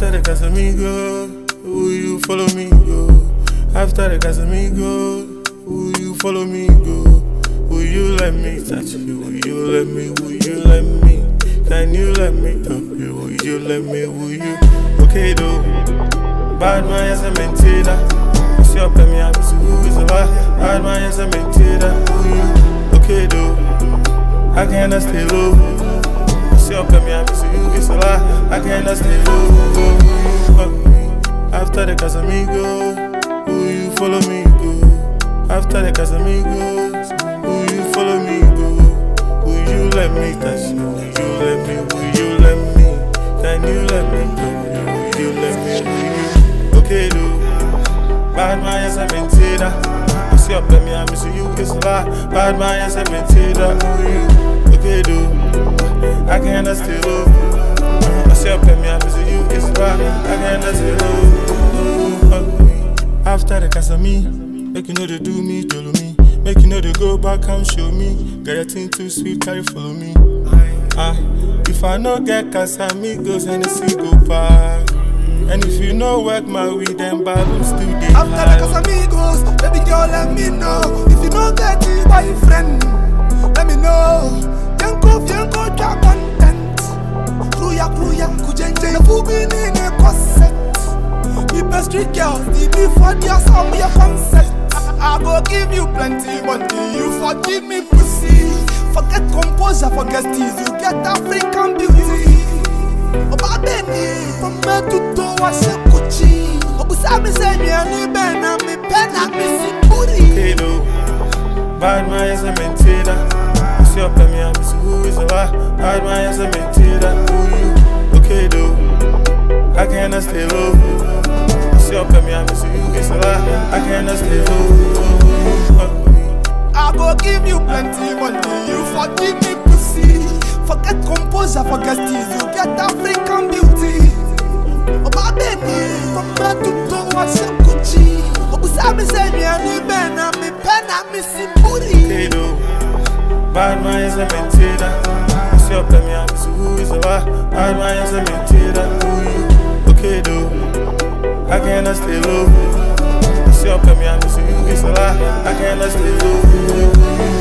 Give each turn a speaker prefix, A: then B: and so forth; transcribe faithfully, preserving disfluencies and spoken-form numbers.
A: After the Casamigo, will you follow me go? After the Casamigo, will you follow me go? Will you let me touch you? Will you let me? Will you let me? Can you let me touch you? Will you let me? Will you? Okay though. Bad man is a mentira. What's your me? I'm so who is a lie. Bad man is a mentira. Will you? Okay though. I cannot stay low. What's your me? I'm so who is a lie. I cannot stay low. After the Casamigo, will you follow me go? After the Casamigos, will you follow me go? Will you let me touch you? Will you let me? Will you let me? Can you let me touch you? Will you let me? Will you? Okay, do. Bad man is a mentira. What's your me? I miss you. It's a lie. Bad man is a mentira. Will you? Okay, do. I cannot stay low. What's your me? I miss you. It's a lie. I cannot stay low. After the Casami, make you know they do me, jolo me. Make you know they go back and show me. Get a thing too sweet, carry follow me. Ah, if I no get Casamigos and the sea go back. And if you no work my weed, then Balu still dey.
B: After the Casamigos, baby girl, let me know. If you no get it, boyfriend, let me know. Yanko, yanko, ja content. Kruya, kruya, kujenje, fubini ne corset. The street girls, the before their song, your concept. I go give you plenty money, you forgive me pussy. Forget composure, forget steez, you get African beauty. Oba beni, from me to to washe kuchi. Obusa mi se mi ani bena mi pena mi si puri.
A: Okay though, bad man is a mentira. What's your me? I'm so who is a lie. Bad man is a mentira. Who you? Okay though, I cannot stay low. Your me, I miss you, it's a lie. I cannot stay low.
B: I go give you plenty money, you forgive me pussy. Forget composure, forget steez, you get African beauty. Oba beni, from me to to washe kuchi. Obusa mi se mi ani bena mi pena mi si puri.
A: Okay though, bad man is a mentira. What's your me? I miss you, it's a lie. Bad man is a mentira. Who you? Okay though. I cannot stay low. What's your me? I miss you. It's a lie. I cannot stay low.